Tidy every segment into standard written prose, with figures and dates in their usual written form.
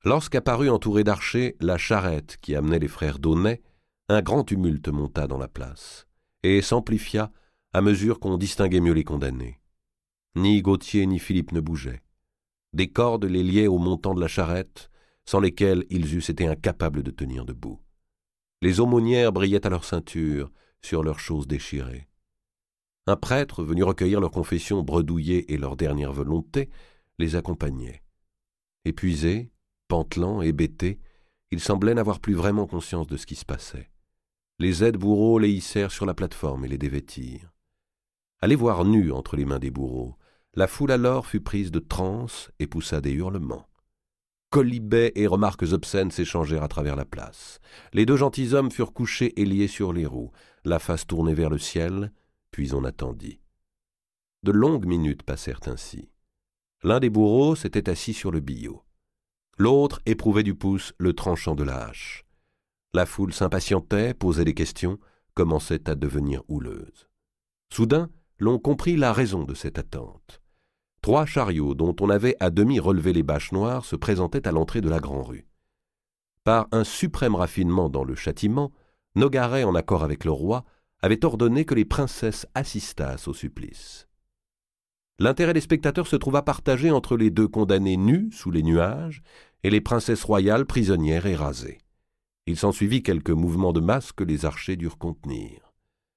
Lorsqu'apparut entourée d'archers la charrette qui amenait les frères Daunet, un grand tumulte monta dans la place, et s'amplifia à mesure qu'on distinguait mieux les condamnés. Ni Gauthier ni Philippe ne bougeaient. Des cordes les liaient au montant de la charrette, sans lesquelles ils eussent été incapables de tenir debout. Les aumônières brillaient à leur ceinture, sur leurs choses déchirées. Un prêtre, venu recueillir leurs confessions bredouillées et leur dernière volonté, les accompagnait. Épuisés, pantelants, hébétés, ils semblaient n'avoir plus vraiment conscience de ce qui se passait. Les aides-bourreaux les hissèrent sur la plateforme et les dévêtirent. À les voir nus entre les mains des bourreaux, la foule alors fut prise de transe et poussa des hurlements. Quolibets et remarques obscènes s'échangèrent à travers la place. Les deux gentilshommes furent couchés et liés sur les roues, la face tournée vers le ciel, puis on attendit. De longues minutes passèrent ainsi. L'un des bourreaux s'était assis sur le billot. L'autre éprouvait du pouce le tranchant de la hache. La foule s'impatientait, posait des questions, commençait à devenir houleuse. Soudain, l'on comprit la raison de cette attente. 3 chariots dont on avait à demi relevé les bâches noires se présentaient à l'entrée de la Grand-Rue. Par un suprême raffinement dans le châtiment, Nogaret, en accord avec le roi, avait ordonné que les princesses assistassent au supplice. L'intérêt des spectateurs se trouva partagé entre les 2 condamnés nus sous les nuages et les princesses royales prisonnières et rasées. Il s'ensuivit quelques mouvements de masse que les archers durent contenir.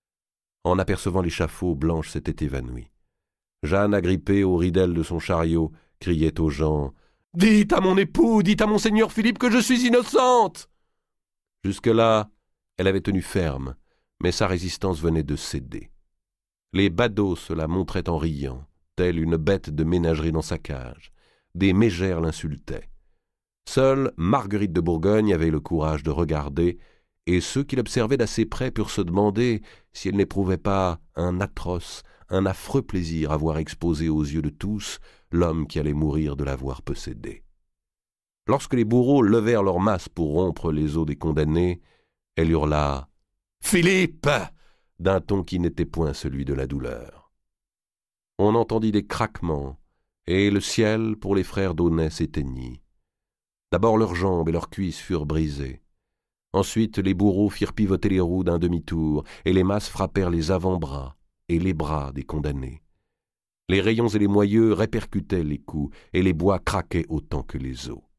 En apercevant l'échafaud, Blanche s'était évanouie. Jeanne, agrippée aux ridelles de son chariot, criait aux gens « Dites à mon époux, dites à monseigneur Philippe que je suis innocente !» Jusque-là, elle avait tenu ferme, mais sa résistance venait de céder. Les badauds se la montraient en riant, telle une bête de ménagerie dans sa cage. Des mégères l'insultaient. Seule Marguerite de Bourgogne avait le courage de regarder, et ceux qui l'observaient d'assez près purent se demander si elle n'éprouvait pas un atroce, un affreux plaisir à voir exposé aux yeux de tous l'homme qui allait mourir de l'avoir possédé. Lorsque les bourreaux levèrent leurs masses pour rompre les os des condamnés, elle hurla « Philippe !» d'un ton qui n'était point celui de la douleur. On entendit des craquements, et le ciel, pour les frères Daunet, s'éteignit. D'abord leurs jambes et leurs cuisses furent brisées. Ensuite, les bourreaux firent pivoter les roues d'un demi-tour, et les masses frappèrent les avant-bras et les bras des condamnés. Les rayons et les moyeux répercutaient les coups, et les bois craquaient autant que les os.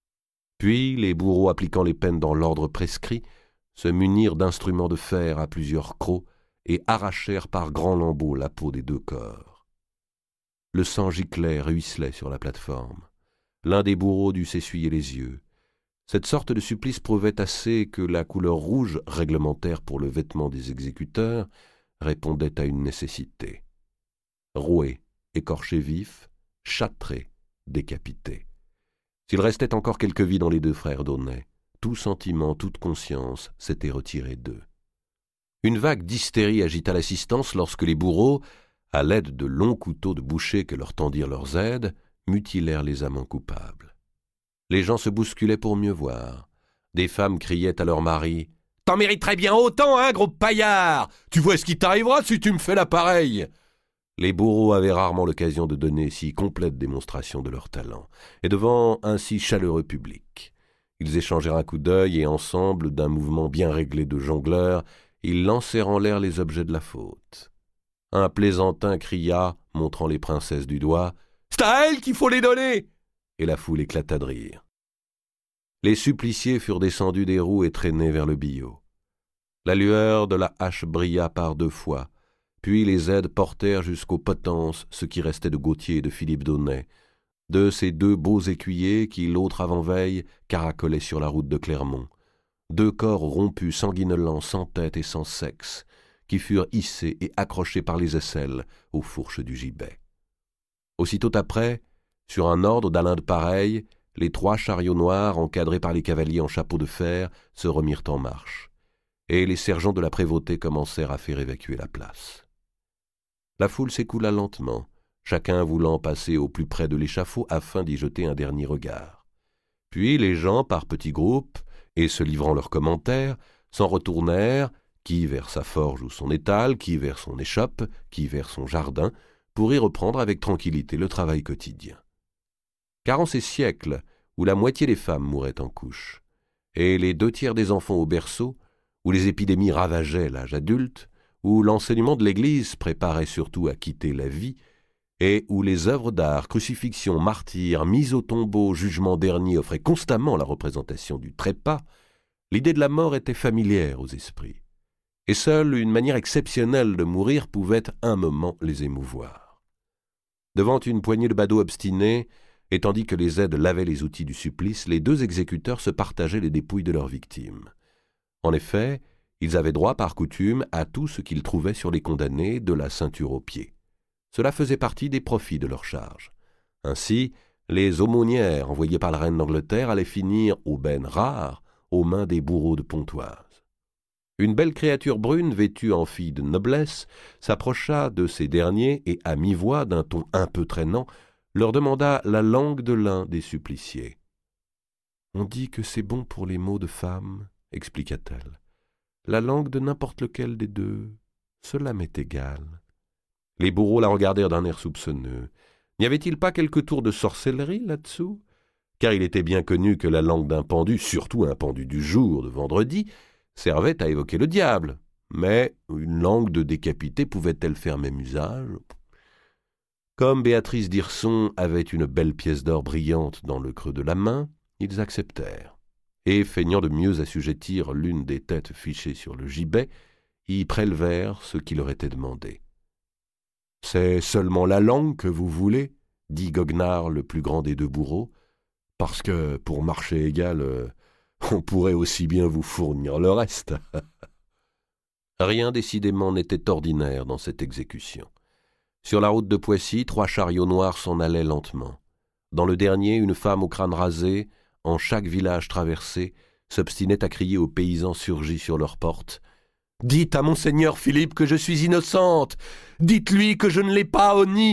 Puis, les bourreaux appliquant les peines dans l'ordre prescrit, se munirent d'instruments de fer à plusieurs crocs et arrachèrent par grands lambeaux la peau des 2 corps. Le sang giclait, ruisselait sur la plateforme. L'un des bourreaux dut s'essuyer les yeux. Cette sorte de supplice prouvait assez que la couleur rouge réglementaire pour le vêtement des exécuteurs répondait à une nécessité. Roués, écorchés vifs, châtrés, décapités. S'il restait encore quelque vie dans les 2 frères Daunet, tout sentiment, toute conscience s'était retiré d'eux. Une vague d'hystérie agita l'assistance lorsque les bourreaux, à l'aide de longs couteaux de boucher que leur tendirent leurs aides, mutilèrent les amants coupables. Les gens se bousculaient pour mieux voir. Des femmes criaient à leurs maris « T'en mériterais bien autant, hein, gros paillard! Tu vois ce qui t'arrivera si tu me fais la pareille !» Les bourreaux avaient rarement l'occasion de donner si complète démonstration de leur talent, et devant un si chaleureux public. Ils échangèrent un coup d'œil et ensemble, d'un mouvement bien réglé de jongleurs, ils lancèrent en l'air les objets de la faute. Un plaisantin cria, montrant les princesses du doigt « C'est à elle qu'il faut les donner !» Et la foule éclata de rire. Les suppliciés furent descendus des roues et traînés vers le billot. La lueur de la hache brilla par 2 fois, puis les aides portèrent jusqu'aux potences ce qui restait de Gauthier et de Philippe Daunet, de ces 2 beaux écuyers qui, l'autre avant-veille, caracolaient sur la route de Clermont, 2 corps rompus, sanguinolents, sans tête et sans sexe, qui furent hissés et accrochés par les aisselles aux fourches du gibet. Aussitôt après, sur un ordre d'Alain de Pareil, les 3 chariots noirs, encadrés par les cavaliers en chapeau de fer, se remirent en marche, et les sergents de la prévôté commencèrent à faire évacuer la place. La foule s'écoula lentement, chacun voulant passer au plus près de l'échafaud afin d'y jeter un dernier regard. Puis les gens, par petits groupes, et se livrant leurs commentaires, s'en retournèrent, qui vers sa forge ou son étal, qui vers son échoppe, qui vers son jardin, pour y reprendre avec tranquillité le travail quotidien. Car en ces siècles où la moitié des femmes mouraient en couches, et les 2/3 des enfants au berceau, où les épidémies ravageaient l'âge adulte, où l'enseignement de l'Église préparait surtout à quitter la vie, et où les œuvres d'art, crucifixions, martyrs, mises au tombeau, jugement dernier offraient constamment la représentation du trépas, l'idée de la mort était familière aux esprits, et seule une manière exceptionnelle de mourir pouvait un moment les émouvoir. Devant une poignée de badauds obstinés, et tandis que les aides lavaient les outils du supplice, les 2 exécuteurs se partageaient les dépouilles de leurs victimes. En effet, ils avaient droit par coutume à tout ce qu'ils trouvaient sur les condamnés, de la ceinture aux pieds. Cela faisait partie des profits de leur charge. Ainsi, les aumônières envoyées par la reine d'Angleterre allaient finir, aubaine rare, aux mains des bourreaux de Pontoise. Une belle créature brune, vêtue en fille de noblesse, s'approcha de ces derniers et, à mi-voix, d'un ton un peu traînant, leur demanda la langue de l'un des suppliciés. « On dit que c'est bon pour les maux de femme, » expliqua-t-elle. « La langue de n'importe lequel des 2, cela m'est égal. » Les bourreaux la regardèrent d'un air soupçonneux. N'y avait-il pas quelque tour de sorcellerie là-dessous? Car il était bien connu que la langue d'un pendu, surtout un pendu du jour de vendredi, servait à évoquer le diable. Mais une langue de décapité pouvait-elle faire même usage? Comme Béatrice d'Hirson avait une belle pièce d'or brillante dans le creux de la main, ils acceptèrent. Et, feignant de mieux assujettir l'une des têtes fichées sur le gibet, y prélevèrent ce qui leur était demandé. « C'est seulement la langue que vous voulez ?» dit Goguenard, le plus grand des 2 bourreaux, « parce que, pour marché égal, on pourrait aussi bien vous fournir le reste. » Rien décidément n'était ordinaire dans cette exécution. Sur la route de Poissy, 3 chariots noirs s'en allaient lentement. Dans le dernier, une femme au crâne rasé, en chaque village traversé, s'obstinait à crier aux paysans surgis sur leurs portes. « Dites à monseigneur Philippe que je suis innocente! Dites-lui que je ne l'ai pas honni !»